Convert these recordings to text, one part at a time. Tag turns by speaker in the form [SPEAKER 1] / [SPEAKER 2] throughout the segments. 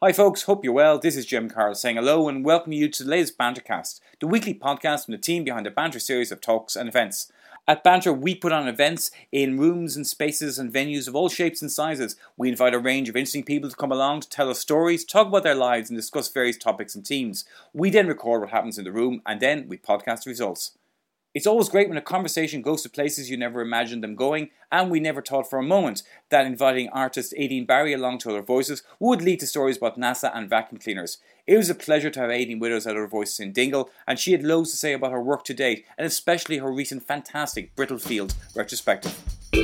[SPEAKER 1] Hi folks, hope you're well. This is Jim Carroll saying hello and welcome you to the latest Bantercast, the weekly podcast from the team behind the Banter series of talks and events. At Banter, we put on events in rooms and spaces and venues of all shapes and sizes. We invite a range of interesting people to come along to tell us stories, talk about their lives and discuss various topics and themes. We then record what happens in the room and then we podcast the results. It's always great when a conversation goes to places you never imagined them going, and we never thought for a moment that inviting artist Aideen Barry along to Other Voices would lead to stories about NASA and vacuum cleaners. It was a pleasure to have Aideen with us at Other Voices in Dingle, and she had loads to say about her work to date, and especially her recent fantastic Brittlefield retrospective.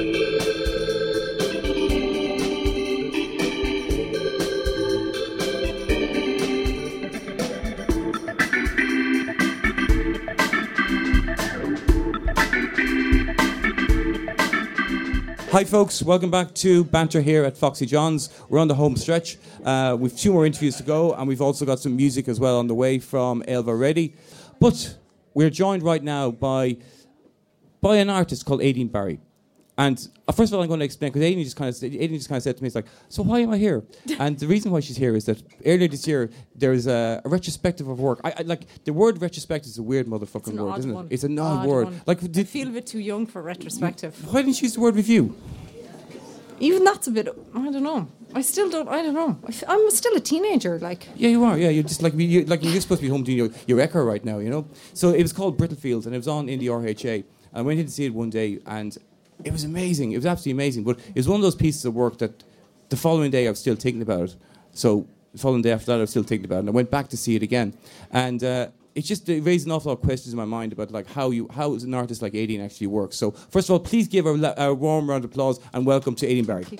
[SPEAKER 1] Hi folks, welcome back to Banter here at Foxy John's. We're on the home stretch. We've 2 more interviews to go, and we've also got some music as well on the way from Ailbhe Reddy. But we're joined right now by an artist called Aideen Barry. And first of all, I'm going to explain, because Aideen just kind of said to me, it's like, so why am I here? And the reason why she's here is that earlier this year, there was a retrospective of work. I like, the word retrospective is a weird motherfucking word, isn't it? It's an odd word. Like,
[SPEAKER 2] I feel a bit too young for retrospective.
[SPEAKER 1] Why didn't you use the word review?
[SPEAKER 2] Even that's a bit, I don't know. I don't know. I'm still a teenager, like.
[SPEAKER 1] Yeah, you are. Yeah, you're just like you're supposed to be home doing your Echo right now, you know. So it was called Brittlefield, and it was on in the RHA. I went in to see it one day, and it was amazing. It was absolutely amazing. But it was one of those pieces of work that the following day I was still thinking about. So the following day after that I was still thinking about it. And I went back to see it again. And it raised an awful lot of questions in my mind about like how does an artist like Aideen actually work. So first of all, please give a warm round of applause and welcome to Aideen Barry.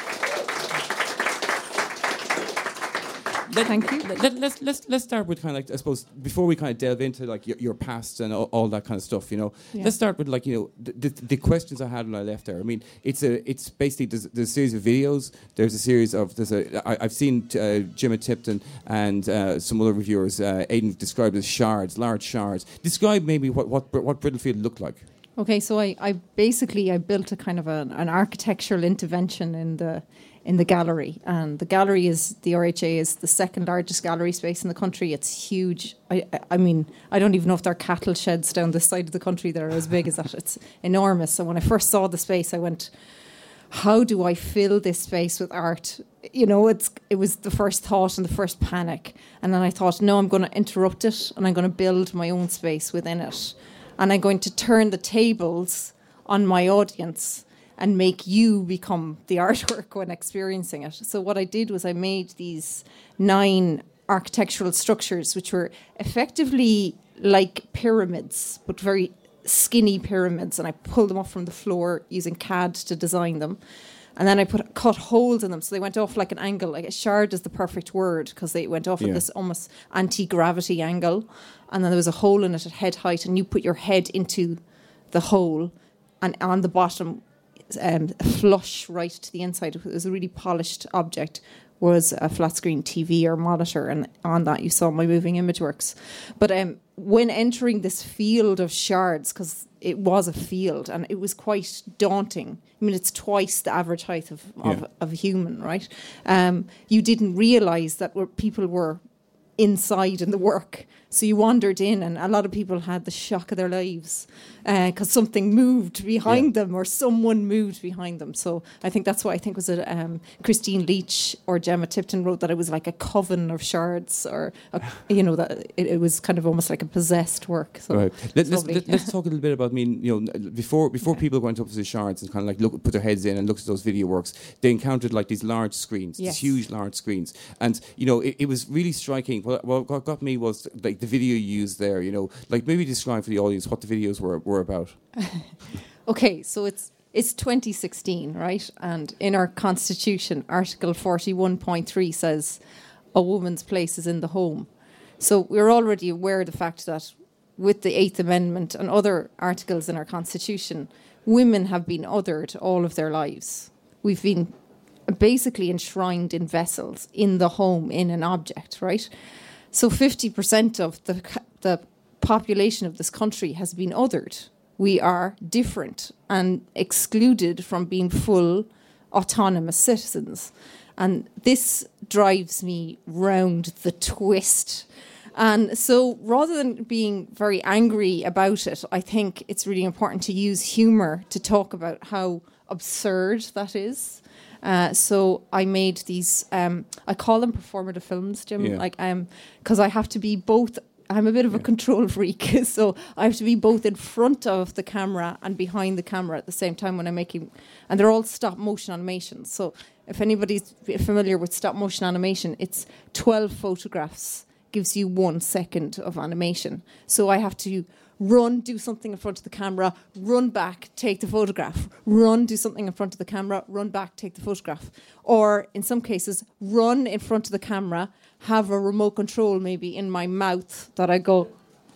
[SPEAKER 2] Thank you.
[SPEAKER 1] Let's start with kind of like, I suppose, before we kind of delve into like your past and all that kind of stuff, you know. Yeah. Let's start with like, you know, the questions I had when I left there. I mean, it's basically there's a series of videos. There's a series of I've seen Jim Tipton and some other reviewers. Aideen described as shards, large shards. Describe maybe what Brittlefield looked like.
[SPEAKER 2] Okay, so I built a kind of an architectural intervention in the gallery, and the gallery the RHA is the second largest gallery space in the country. It's huge. I mean, I don't even know if there are cattle sheds down this side of the country that are as big as that. It's enormous. So when I first saw the space, I went, how do I fill this space with art? You know, it was the first thought and the first panic. And then I thought, no, I'm going to interrupt it and I'm going to build my own space within it. And I'm going to turn the tables on my audience and make you become the artwork when experiencing it. So what I did was I made these 9 architectural structures, which were effectively like pyramids, but very skinny pyramids. And I pulled them up from the floor using CAD to design them. And then I cut holes in them, so they went off like an angle. Like a shard is the perfect word, because they went off at this almost anti-gravity angle. And then there was a hole in it at head height, and you put your head into the hole, and on the bottom, flush right to the inside. It was a really polished object, was a flat screen TV or monitor, and on that you saw my moving image works. But when entering this field of shards, because it was a field and it was quite daunting. I mean, it's twice the average height of a human, right? You didn't realise that people were inside in the work. So you wandered in, and a lot of people had the shock of their lives because something moved behind them, or someone moved behind them. So I think that's what was it Christine Leach or Gemma Tipton wrote, that it was like a coven of shards, or that it was kind of almost like a possessed work. So
[SPEAKER 1] right. Let's talk a little bit about. I mean, you know, before people went up to the shards and kind of like put their heads in and looked at those video works, they encountered like these large screens, these huge large screens, and you know it was really striking. What got me was like the video you used there. You know, like maybe describe for the audience what the videos were about.
[SPEAKER 2] Okay, so it's 2016, right? And in our Constitution, Article 41.3 says a woman's place is in the home. So we're already aware of the fact that with the 8th Amendment and other articles in our Constitution, women have been othered all of their lives. We've been basically enshrined in vessels, in the home, in an object, right? So 50% of the population of this country has been othered. We are different and excluded from being full autonomous citizens. And this drives me round the twist. And so rather than being very angry about it, I think it's really important to use humour to talk about how absurd that is. So I made these, I call them performative films, Jim, because I have to be both. I'm a bit of a control freak, so I have to be both in front of the camera and behind the camera at the same time when I'm making, and they're all stop motion animations. So if anybody's familiar with stop motion animation, it's 12 photographs gives you 1 second of animation. So I have to run, do something in front of the camera, run back, take the photograph, run, do something in front of the camera, run back, take the photograph. Or in some cases, run in front of the camera, have a remote control maybe in my mouth that I go,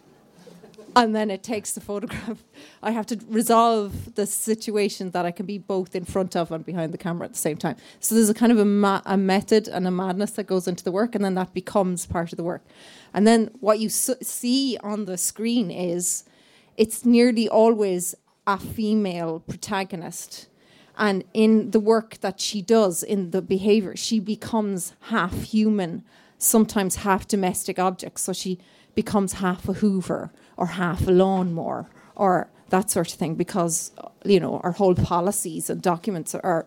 [SPEAKER 2] and then it takes the photograph. I have to resolve the situation that I can be both in front of and behind the camera at the same time. So there's a kind of a method and a madness that goes into the work, and then that becomes part of the work. And then what you see on the screen is it's nearly always a female protagonist. And in the work that she does, in the behaviour, she becomes half human, sometimes half domestic objects. So she becomes half a Hoover or half a lawnmower or that sort of thing, because our whole policies and documents are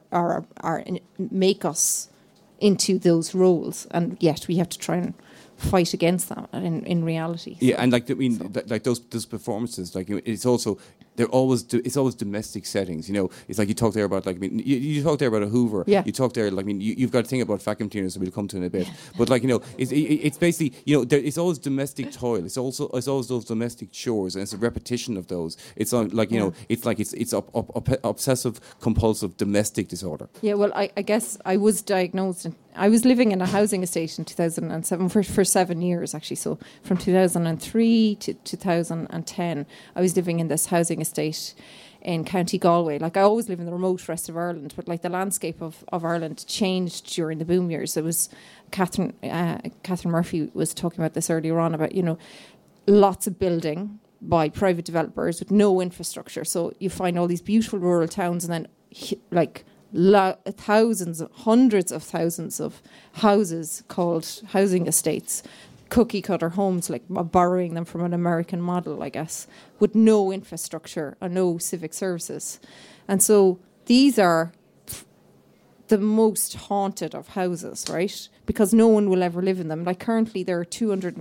[SPEAKER 2] make us into those roles, and yet we have to try and fight against that in reality.
[SPEAKER 3] Yeah, and those performances, it's also it's always domestic settings. It's like you talked there about you talked there about a Hoover.
[SPEAKER 2] Yeah.
[SPEAKER 3] You talked there you've got to think about vacuum cleaners that we'll come to in a bit. But it's basically it's always domestic toil. It's always those domestic chores, and it's a repetition of those. It's it's obsessive compulsive domestic disorder.
[SPEAKER 2] Yeah, well, I guess I was diagnosed. I was living in a housing estate in 2007 for 7 years, actually. So from 2003 to 2010, I was living in this housing estate in County Galway. I always live in the remote rest of Ireland, but the landscape of Ireland changed during the boom years. It was Catherine Murphy was talking about this earlier on about, lots of building by private developers with no infrastructure. So you find all these beautiful rural towns, and then thousands, hundreds of thousands of houses called housing estates, cookie cutter homes, borrowing them from an American model, I guess, with no infrastructure and no civic services. And so these are the most haunted of houses, right? Because no one will ever live in them. Currently there are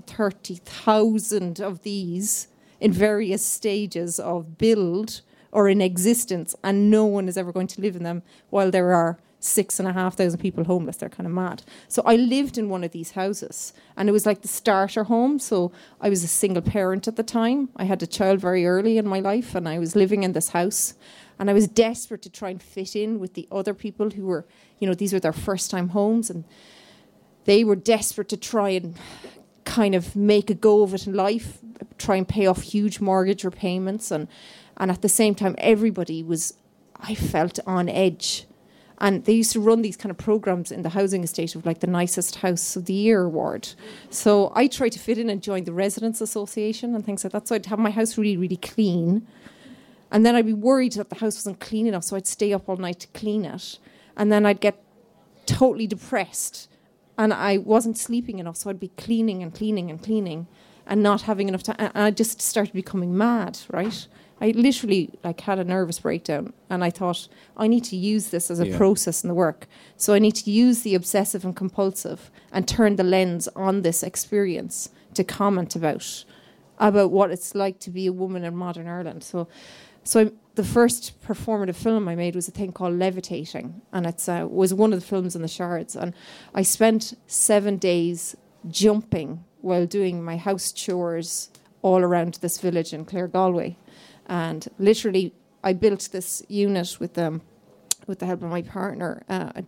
[SPEAKER 2] 230,000 of these in various stages of build or in existence, and no one is ever going to live in them, while there are 6,500 people homeless. They're kind of mad. So I lived in one of these houses, and it was like the starter home. So I was a single parent at the time. I had a child very early in my life, and I was living in this house, and I was desperate to try and fit in with the other people who were, these were their first time homes, and they were desperate to try and kind of make a go of it in life, try and pay off huge mortgage repayments, and at the same time, everybody was, I felt, on edge. And they used to run these kind of programs in the housing estate of the nicest house of the year award. So I tried to fit in and join the Residents Association and things like that. So I'd have my house really, really clean. And then I'd be worried that the house wasn't clean enough, so I'd stay up all night to clean it. And then I'd get totally depressed. And I wasn't sleeping enough, so I'd be cleaning and cleaning and cleaning and not having enough time. And I just started becoming mad, right? I literally had a nervous breakdown, and I thought, I need to use this as a process in the work. So I need to use the obsessive and compulsive and turn the lens on this experience to comment about what it's like to be a woman in modern Ireland. So the first performative film I made was a thing called Levitating, and it was one of the films in the Shards. And I spent 7 days jumping while doing my house chores all around this village in Clare Galway. And literally, I built this unit with the help of my partner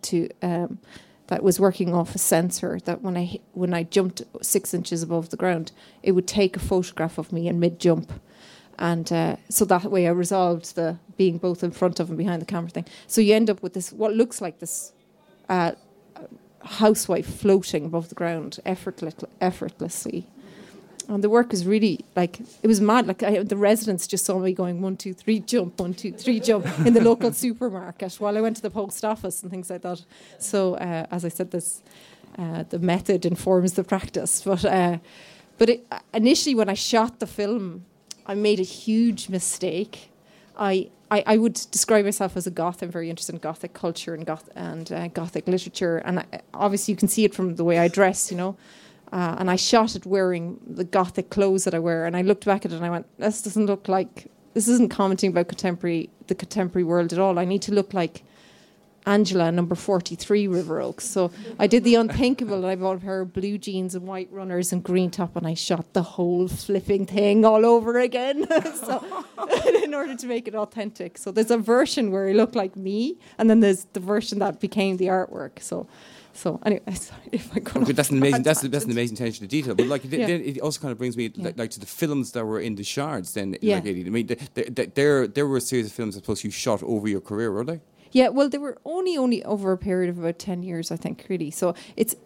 [SPEAKER 2] that was working off a sensor that when I jumped 6 inches above the ground, it would take a photograph of me in mid-jump. And so that way I resolved the being both in front of and behind the camera thing. So you end up with this, what looks like this housewife floating above the ground effortlessly. And the work was really, like, it was mad. Like, the residents just saw me going 1, 2, 3, jump, 1, 2, 3, jump in the local supermarket while I went to the post office and things like that. So, as I said, the method informs the practice. But initially, when I shot the film, I made a huge mistake. I would describe myself as a goth. I'm very interested in Gothic culture and Gothic literature. And obviously, you can see it from the way I dress, you know. And I shot it wearing the Gothic clothes that I wear. And I looked back at it and I went, this isn't commenting about the contemporary world at all. I need to look like Angela, number 43, River Oaks. So I did the unthinkable, and I bought a pair of blue jeans and white runners and green top, and I shot the whole flipping thing all over again. So in order to make it authentic. So there's a version where I look like me, and then there's the version that became the artwork. So anyway, sorry if I go.
[SPEAKER 3] Okay, that's an amazing attention to detail. But like, then it also kind of brings me like to the films that were in the Shards. Then, like, I mean, there were a series of films that plus you shot over your career, were they?
[SPEAKER 2] Yeah, well, they were only over a period of about 10 years, I think, really. So it's,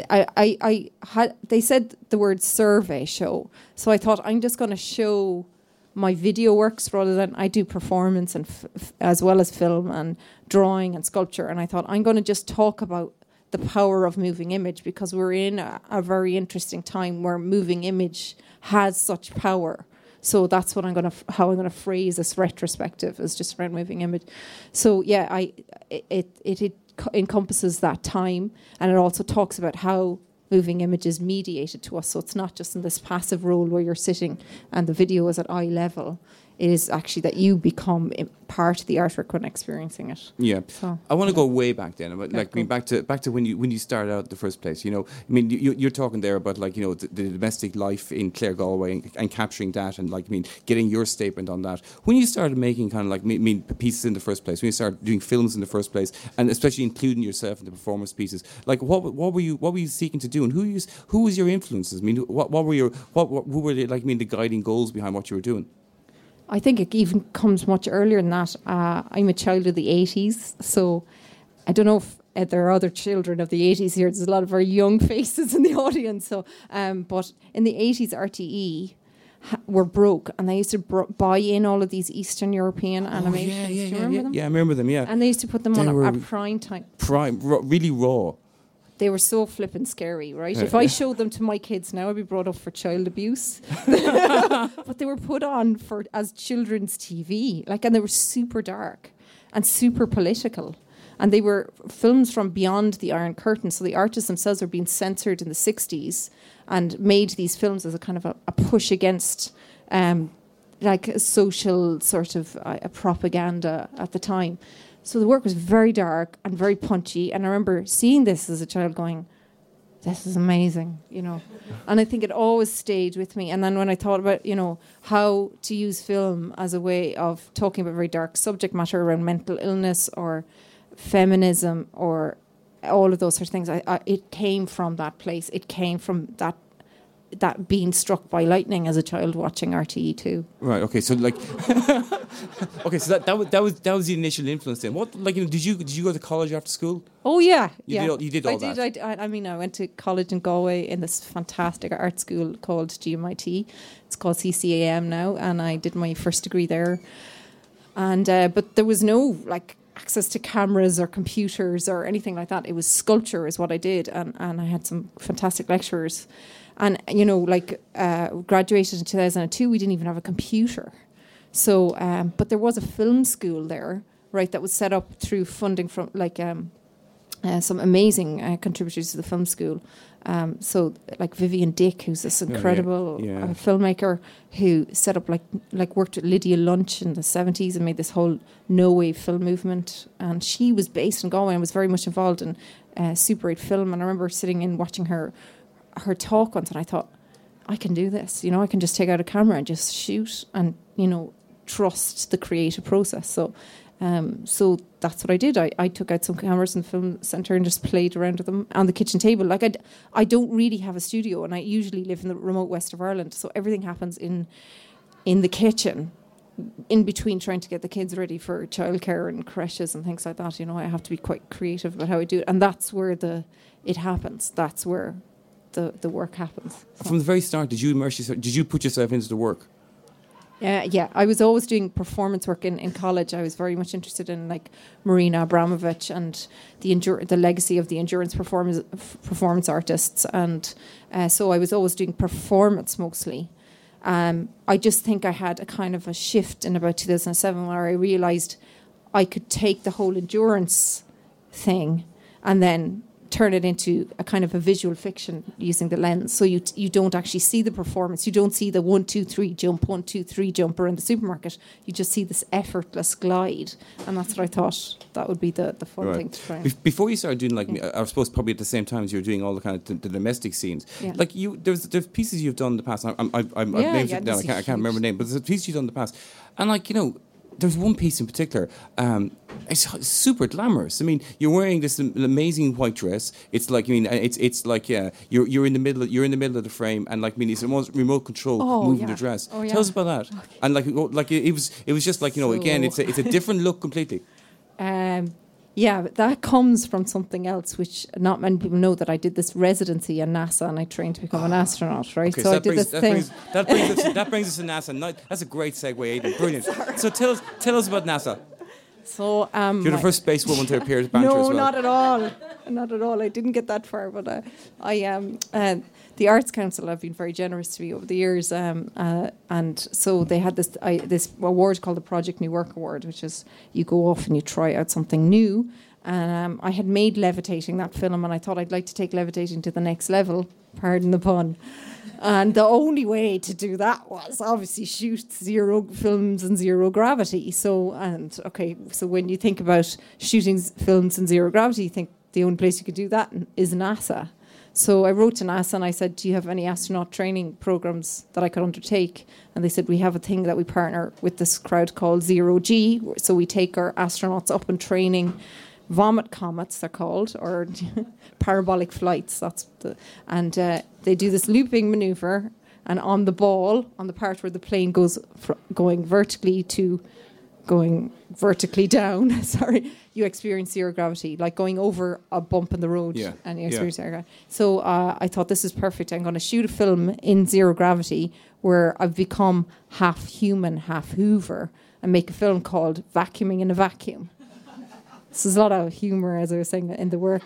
[SPEAKER 2] they said the word survey show. So I thought, I'm just going to show my video works rather than I do performance and as well as film and drawing and sculpture. And I thought, I'm going to just talk about the power of moving image, because we're in a very interesting time where moving image has such power. So that's what how I'm going to phrase this retrospective, is just around moving image. So yeah, it encompasses that time, and it also talks about how moving image is mediated to us. So it's not just in this passive role where you're sitting and the video is at eye level. It is actually that you become part of the artwork when experiencing it. Yeah, so,
[SPEAKER 3] I want to go way back then, like back to when you started out in the first place. You know, I mean, you're talking there about, like, you know, the domestic life in Clare Galway and capturing that, and, like, I mean, getting your statement on that. When you started making kind of like pieces in the first place, when you started doing films in the first place, and especially including yourself in the performance pieces, like what were you seeking to do, and who was your influences? I mean, who were the guiding goals behind what you were doing?
[SPEAKER 2] I think it even comes much earlier than that. I'm a child of the 80s, so I don't know if there are other children of the 80s here. There's a lot of very young faces in the audience. So, but in the 80s, RTE were broke, and they used to buy in all of these Eastern European animations. Do you remember them?
[SPEAKER 3] Yeah, I remember them, yeah.
[SPEAKER 2] And they used to put them on at prime time.
[SPEAKER 3] Really raw.
[SPEAKER 2] They were so flippin' scary, right? If I showed them to my kids now, I'd be brought up for child abuse. But they were put on as children's TV, and they were super dark and super political. And they were films from beyond the Iron Curtain. So the artists themselves were being censored in the 60s and made these films as a kind of a push against a social sort of a propaganda at the time. So the work was very dark and very punchy. And I remember seeing this as a child going, this is amazing, you know. And I think it always stayed with me. And then when I thought about, you know, how to use film as a way of talking about very dark subject matter around mental illness or feminism or all of those sorts of things, it came from that place. It came from that being struck by lightning as a child watching RTE2.
[SPEAKER 3] Right. Okay. So okay. So that was the initial influence. Then what? Like, you know, did you go to college after school?
[SPEAKER 2] Oh yeah.
[SPEAKER 3] You did all that.
[SPEAKER 2] I mean, I went to college in Galway in this fantastic art school called GMIT. It's called CCAM now, and I did my first degree there. And but there was no access to cameras or computers or anything like that. It was sculpture is what I did, and I had some fantastic lecturers. And, you know, graduated in 2002, we didn't even have a computer. So, but there was a film school there, right, that was set up through funding from, some amazing contributors to the film school. So, Vivian Dick, who's this incredible filmmaker who set up, worked with Lydia Lunch in the 70s and made this whole no-wave film movement. And she was based in Galway and was very much involved in Super 8 film. And I remember sitting in watching her talk once, and I thought, I can do this. You know, I can just take out a camera and just shoot and, you know, trust the creative process. So that's what I did. I took out some cameras in the film centre and just played around with them on the kitchen table. I don't really have a studio, and I usually live in the remote west of Ireland, so everything happens in the kitchen, in between trying to get the kids ready for childcare and creches and things like that. You know, I have to be quite creative about how I do it, and that's where it happens. That's where the work happens.
[SPEAKER 3] From the very start, did you immerse yourself? Did you put yourself into the work?
[SPEAKER 2] Yeah, I was always doing performance work in college. I was very much interested in like Marina Abramovic and the legacy of the endurance performance artists, and so I was always doing performance mostly. I just think I had a kind of a shift in about 2007 where I realised I could take the whole endurance thing and then turn it into a kind of a visual fiction using the lens. So you don't actually see the performance. You don't see the 1, 2, 3 jump, 1, 2, 3 jump around the supermarket. You just see this effortless glide. And that's what I thought that would be the fun thing to try.
[SPEAKER 3] Before you started doing, like, I suppose probably at the same time as you were doing all the kind of the domestic scenes, like there's pieces you've done in the past. I've named it down. I can't remember the name, but there's a piece you've done in the past. And like, there's one piece in particular. It's super glamorous. I mean, you're wearing this amazing white dress. It's like, it's like you're in the middle of the frame, and like, it's almost remote control moving the dress.
[SPEAKER 2] Oh, yeah.
[SPEAKER 3] Tell us about that. Okay. And like it was just like, again, it's a different look completely.
[SPEAKER 2] Yeah, but that comes from something else, which not many people know, that I did this residency at NASA and I trained to become an astronaut, right?
[SPEAKER 3] Okay,
[SPEAKER 2] so I did this thing.
[SPEAKER 3] That brings us to NASA. That's a great segue, Aidan. Brilliant. So tell us about NASA.
[SPEAKER 2] So
[SPEAKER 3] you're the first space woman to appear at Banter as well.
[SPEAKER 2] No, not at all. Not at all. I didn't get that far, but the Arts Council have been very generous to me over the years, and so they had this award called the Project New Work Award, which is you go off and you try out something new. And I had made Levitating, that film, and I thought I'd like to take Levitating to the next level, pardon the pun. And the only way to do that was obviously shoot zero films in zero gravity. So when you think about shooting films in zero gravity, you think the only place you could do that is NASA. So I wrote to NASA and I said, do you have any astronaut training programs that I could undertake? And they said, we have a thing that we partner with this crowd called Zero G. So we take our astronauts up in training, vomit comets they're called, or parabolic flights. They do this looping maneuver, and on the ball, on the part where the plane goes going vertically down, you experience zero gravity, like going over a bump in the road, and you experience zero gravity. So I thought, this is perfect. I'm going to shoot a film in zero gravity where I've become half human, half Hoover, and make a film called Vacuuming in a Vacuum. So there's a lot of humour, as I was saying, in the work.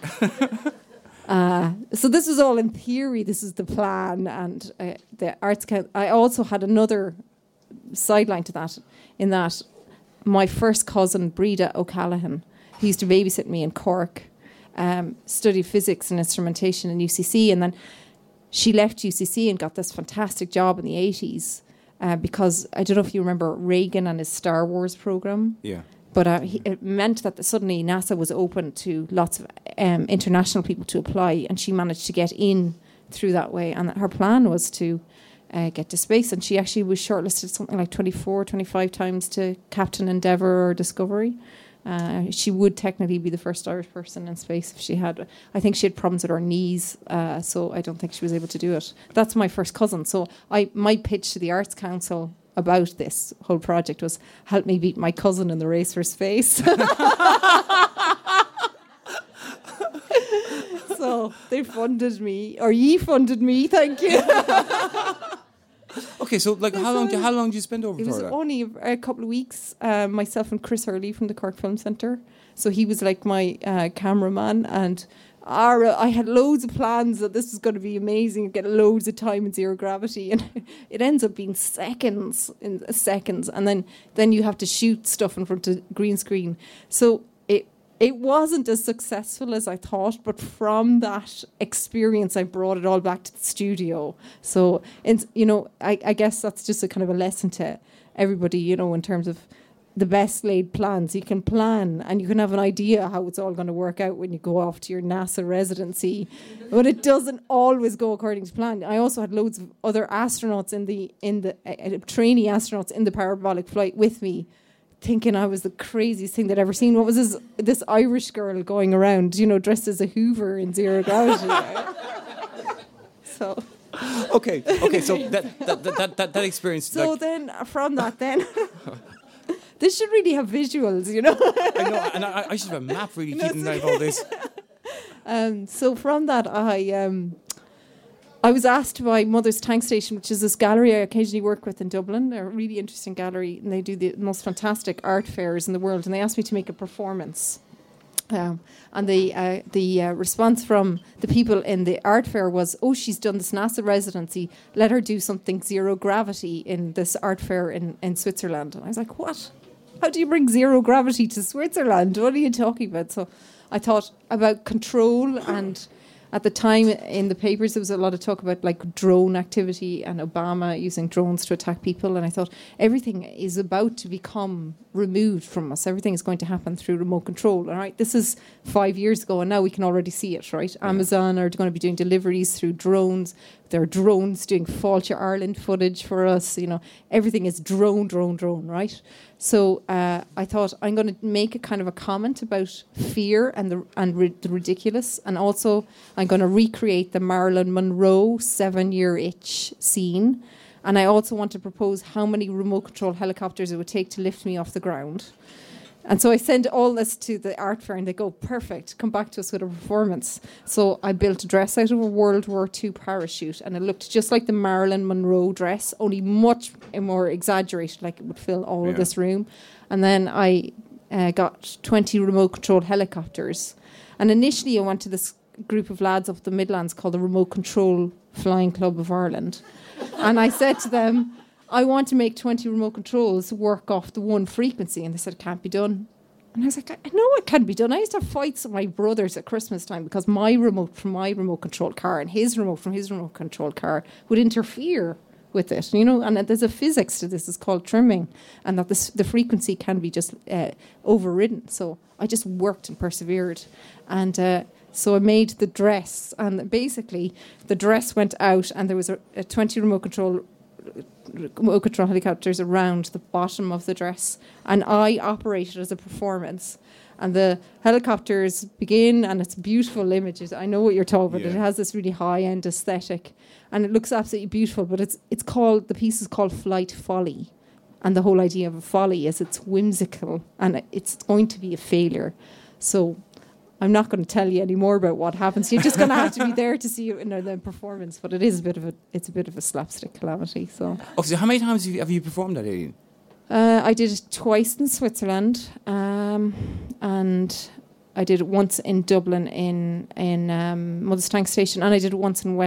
[SPEAKER 2] So this was all in theory. This is the plan, and the Arts Council. I also had another sideline to that, in that my first cousin, Breda O'Callaghan, who used to babysit me in Cork, studied physics and instrumentation in UCC, and then she left UCC and got this fantastic job in the 80s because, I don't know if you remember Reagan and his Star Wars program.
[SPEAKER 3] Yeah.
[SPEAKER 2] But it meant that suddenly NASA was open to lots of international people to apply, and she managed to get in through that way. And her plan was to get to space, and she actually was shortlisted something like 24, 25 times to Captain Endeavour or Discovery. She would technically be the first Irish person in space if she had. I think she had problems with her knees, so I don't think she was able to do it. That's my first cousin. So my pitch to the Arts Council about this whole project was, help me beat my cousin in the race for space. So they funded me, or ye funded me, thank you.
[SPEAKER 3] Okay, so like how long did you spend over?
[SPEAKER 2] It was only a couple of weeks. Myself and Chris Hurley from the Cork Film Centre. So he was like my cameraman, and I had loads of plans that this was going to be amazing, get loads of time in zero gravity, and it ends up being seconds, and then you have to shoot stuff in front of green screen. So it wasn't as successful as I thought, but from that experience, I brought it all back to the studio. So, I guess that's just a kind of a lesson to everybody, in terms of the best laid plans. You can plan and you can have an idea how it's all going to work out when you go off to your NASA residency, but it doesn't always go according to plan. I also had loads of other astronauts in the trainee astronauts in the parabolic flight with me, thinking I was the craziest thing they'd ever seen. What was this Irish girl going around, dressed as a Hoover in zero gravity? So.
[SPEAKER 3] Okay. So that experience.
[SPEAKER 2] So then, from that, this should really have visuals,
[SPEAKER 3] I know, and I should have a map really keeping track of all this.
[SPEAKER 2] So from that, I was asked by Mother's Tank Station, which is this gallery I occasionally work with in Dublin. They're a really interesting gallery, and they do the most fantastic art fairs in the world. And they asked me to make a performance. And the response from the people in the art fair was, "Oh, she's done this NASA residency. Let her do something zero gravity in this art fair in Switzerland." And I was like, "What? How do you bring zero gravity to Switzerland? What are you talking about?" So I thought about control, and at the time in the papers there was a lot of talk about like drone activity and Obama using drones to attack people, and I thought everything is about to become removed from us. Everything is going to happen through remote control. All right, this is 5 years ago, and now we can already see it. Right, Amazon are going to be doing deliveries through drones. There are drones doing Fáilte Ireland footage for us. You know, everything is drone. Right. So I thought I'm going to make a kind of a comment about fear and the ridiculous, and also I'm going to recreate the Marilyn Monroe 7-year itch scene, and I also want to propose how many remote control helicopters it would take to lift me off the ground. And so I send all this to the art fair, and they go, "Perfect, come back to us with a performance." So I built a dress out of a World War II parachute, and it looked just like the Marilyn Monroe dress, only much more exaggerated, like it would fill all of this room. And then I got 20 remote control helicopters. And initially I went to this group of lads up the Midlands called the Remote Control Flying Club of Ireland. And I said to them, "I want to make 20 remote controls work off the one frequency." And they said, "It can't be done." And I was like, "I know it can be done." I used to have fights with my brothers at Christmas time because my remote from my remote control car and his remote from his remote control car would interfere with it, you know. And there's a physics to this, it's called trimming, and that the frequency can be just overridden. So I just worked and persevered. And so I made the dress, and basically the dress went out, and there was a 20 remote control helicopters around the bottom of the dress, and I operated as a performance. And the helicopters begin, and it's beautiful images. I know what you're talking about. It has this really high-end aesthetic, and it looks absolutely beautiful. But the piece is called Flight Folly, and the whole idea of a folly is it's whimsical, and it's going to be a failure. So I'm not going to tell you any more about what happens. You're just going to have to be there to see it in the performance. But it is a bit of a slapstick calamity. So,
[SPEAKER 3] so how many times have you performed that, Aileen?
[SPEAKER 2] I did it twice in Switzerland, and I did it once in Dublin in Mother's Tank Station, and I did it once in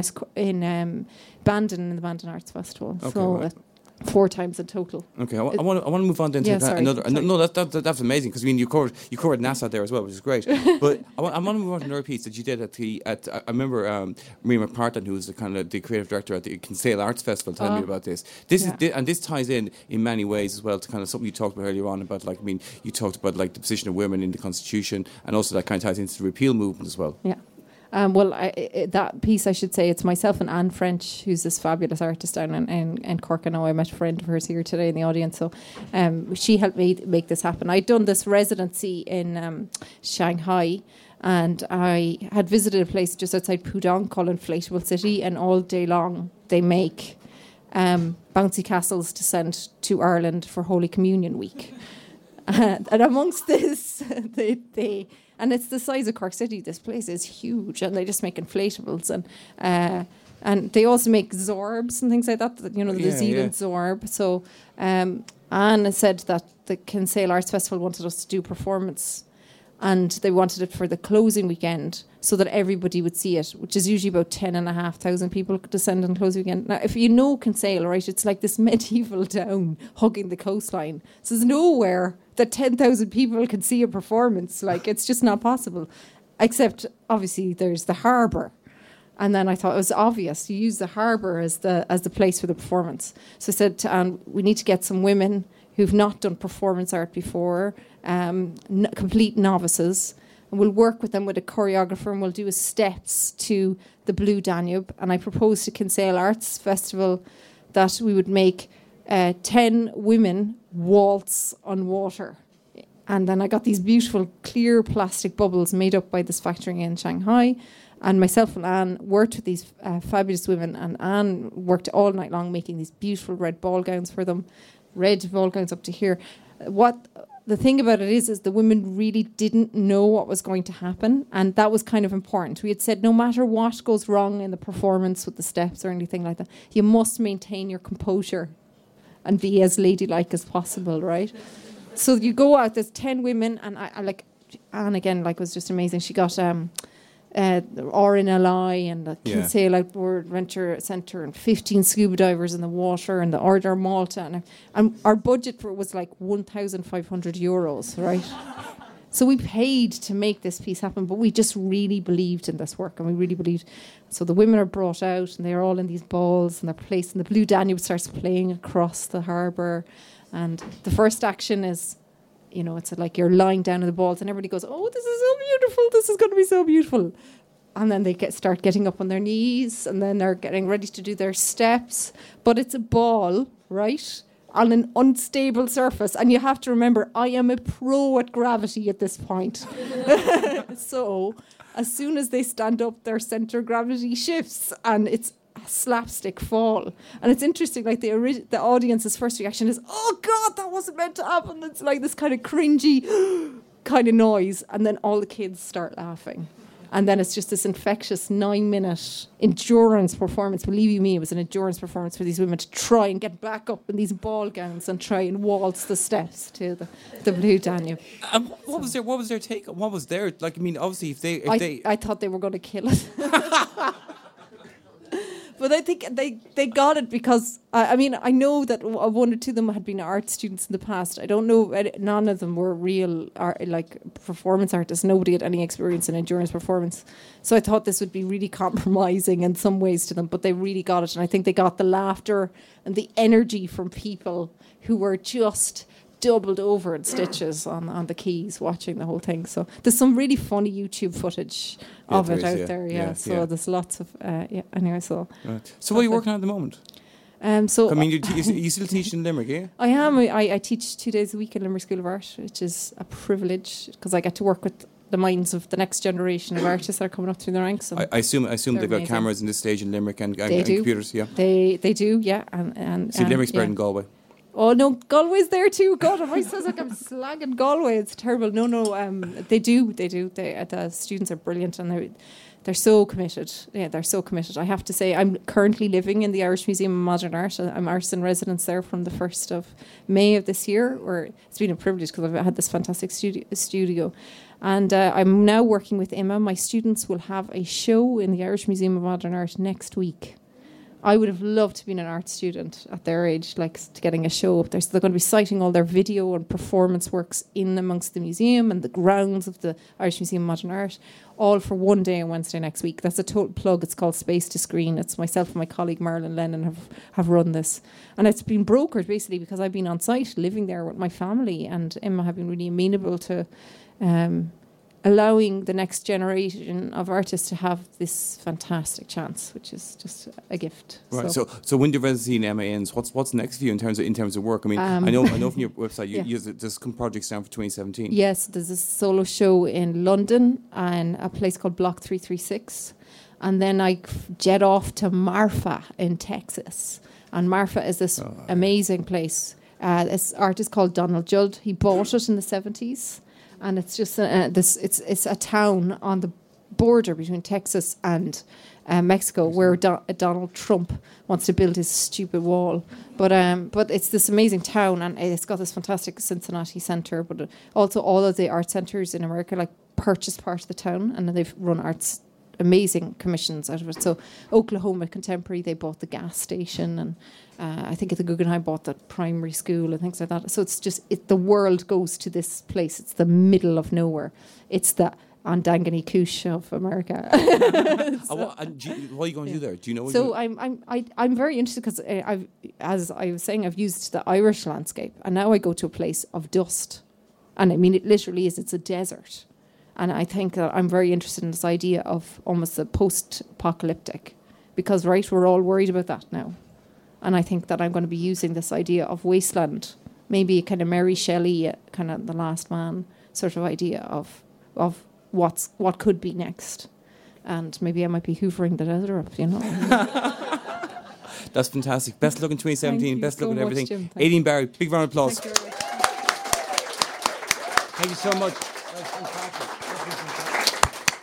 [SPEAKER 2] Bandon in the Bandon Arts Festival. Okay, so right. 4 times in total.
[SPEAKER 3] Okay, I want to move on then to another. No, that's amazing, because I mean you covered NASA there as well, which is great. But I want to move on to another piece that you did I remember Maria McPartlin, who was the creative director at the Kinsale Arts Festival, telling me about this. This ties in many ways as well to kind of something you talked about earlier on about, like, I mean, you talked about like the position of women in the Constitution, and also that kind of ties into the repeal movement as well. Yeah.
[SPEAKER 2] That piece, I should say, it's myself and Anne French, who's this fabulous artist down in Cork. I know I met a friend of hers here today in the audience, so she helped me make this happen. I'd done this residency in Shanghai, and I had visited a place just outside Pudong called Inflatable City, and all day long they make bouncy castles to send to Ireland for Holy Communion week. And amongst this, and it's the size of Cork City. This place is huge, and they just make inflatables, and they also make zorbs and things like that. The New Zealand zorb. So Anne said that the Kinsale Arts Festival wanted us to do a performance, and they wanted it for the closing weekend so that everybody would see it, which is usually about 10,500 people descend on closing weekend. Now, if you know Kinsale, right, it's like this medieval town hugging the coastline. So there's nowhere that 10,000 people can see a performance. Like, it's just not possible. Except, obviously, there's the harbour. And then I thought it was obvious. You use the harbour as the place for the performance. So I said to Anne, we need to get some women who've not done performance art before, complete novices, and we'll work with them with a choreographer, and we'll do steps to the Blue Danube. And I proposed to Kinsale Arts Festival that we would make 10 women waltz on water. And then I got these beautiful clear plastic bubbles made up by this factory in Shanghai. And myself and Anne worked with these fabulous women, and Anne worked all night long making these beautiful red ball gowns for them, red ball gowns up to here. What the thing about it is the women really didn't know what was going to happen, and that was kind of important. We had said no matter what goes wrong in the performance with the steps or anything like that, you must maintain your composure and be as ladylike as possible, right? So you go out, there's 10 women, and I like Anne again, like, was just amazing. She got RNLI and the Kinsale Outboard Adventure Centre and 15 scuba divers in the water and the Order Malta. And our budget for it was like €1,500, right? So we paid to make this piece happen, but we just really believed in this work, and we really believed. So the women are brought out, and they're all in these balls, and they're placed, and the Blue Danube starts playing across the harbour. And the first action is, you know, it's like you're lying down in the balls and everybody goes, oh, this is so beautiful. This is going to be so beautiful. And then they start getting up on their knees, and then they're getting ready to do their steps. But it's a ball, right, on an unstable surface. And you have to remember, I am a pro at gravity at this point. So as soon as they stand up, their centre of gravity shifts, and it's a slapstick fall. And it's interesting, like the audience's first reaction is, oh God, that wasn't meant to happen. It's like this kind of cringy kind of noise, and then all the kids start laughing. And then it's just this infectious 9-minute endurance performance. Believe you me, it was an endurance performance for these women to try and get back up in these ball gowns and try and waltz the steps to the Blue Danube.
[SPEAKER 3] What was their take? What was their, like, I mean, obviously
[SPEAKER 2] I thought they were going to kill it. But I think they got it because, I mean, I know that one or two of them had been art students in the past. I don't know, none of them were real performance artists. Nobody had any experience in endurance performance. So I thought this would be really compromising in some ways to them, but they really got it. And I think they got the laughter and the energy from people who were just doubled over in stitches on the keys watching the whole thing. So there's some really funny YouTube footage of it out there. So there's lots of anyway. So
[SPEAKER 3] so what are you working on at the moment?
[SPEAKER 2] So
[SPEAKER 3] I mean, you still teach in Limerick, yeah?
[SPEAKER 2] I am. I teach 2 days a week in Limerick School of Art, which is a privilege because I get to work with the minds of the next generation of artists that are coming up through the ranks.
[SPEAKER 3] I assume they've got cameras in this stage in Limerick and computers, yeah.
[SPEAKER 2] They do, yeah. And
[SPEAKER 3] see, Limerick's better than Galway.
[SPEAKER 2] Oh no, Galway's there too. God, if I sounds like I'm slagging Galway, it's terrible. No, they do. The students are brilliant, and they're so committed. Yeah, they're so committed. I have to say, I'm currently living in the Irish Museum of Modern Art. I'm artist in residence there from the 1st of May of this year. Where it's been a privilege because I've had this fantastic studio. And I'm now working with Emma. My students will have a show in the Irish Museum of Modern Art next week. I would have loved to be an art student at their age, like getting a show up there. So they're going to be citing all their video and performance works in amongst the museum and the grounds of the Irish Museum of Modern Art, all for one day on Wednesday next week. That's a total plug. It's called Space to Screen. It's myself and my colleague Marilyn Lennon have run this. And it's been brokered basically because I've been on site living there with my family, and Emma have been really amenable to allowing the next generation of artists to have this fantastic chance, which is just a gift.
[SPEAKER 3] Right. So when the residency in Emma ends, what's next for you in terms of work? I mean, I know from your website there's some projects down for 2017.
[SPEAKER 2] Yes, there's a solo show in London and a place called Block 336, and then I jet off to Marfa in Texas. And Marfa is this amazing place. This artist called Donald Judd. He bought it in the 70s. And it's just it's a town on the border between Texas and Mexico, where Donald Trump wants to build his stupid wall. But it's this amazing town, and it's got this fantastic Cincinnati Center. But also all of the art centers in America purchased part of the town, and they've run amazing commissions out of it. So Oklahoma Contemporary, they bought the gas station, and I think at the Guggenheim bought the primary school and things like that. So it's just the world goes to this place. It's the middle of nowhere. It's the Andangani Kush of America.
[SPEAKER 3] What are you going to do there? Do you know?
[SPEAKER 2] So I'm very interested because as I was saying, I've used the Irish landscape, and now I go to a place of dust, and I mean it literally is. It's a desert. And I think that I'm very interested in this idea of almost the post-apocalyptic, because, we're all worried about that now. And I think that I'm going to be using this idea of wasteland, maybe a kind of Mary Shelley, kind of The Last Man sort of idea of what could be next. And maybe I might be hoovering the desert up, you know.
[SPEAKER 3] That's fantastic. Best luck in 2017. Best luck in everything.
[SPEAKER 2] Jim.
[SPEAKER 3] Aileen Barry, big round of applause.
[SPEAKER 2] Thank you very much.
[SPEAKER 3] Thank you so much. That's fantastic. That's been fantastic.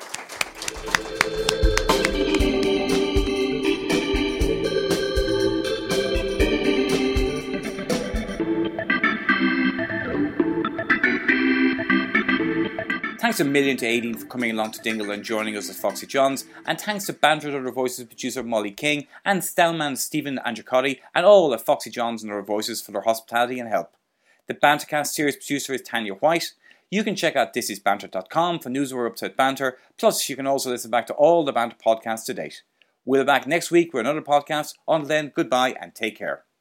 [SPEAKER 1] Thanks a million to Aideen for coming along to Dingle and joining us as Foxy Johns, and thanks to Banter and Other Voices producer Molly King and Stellman Stephen Andricotti and all of Foxy Johns and Other Voices for their hospitality and help. The Bantercast series producer is Tanya White. You can check out thisisbanter.com for news or up-to-date banter, plus you can also listen back to all the Banter podcasts to date. We'll be back next week with another podcast. Until then, goodbye and take care.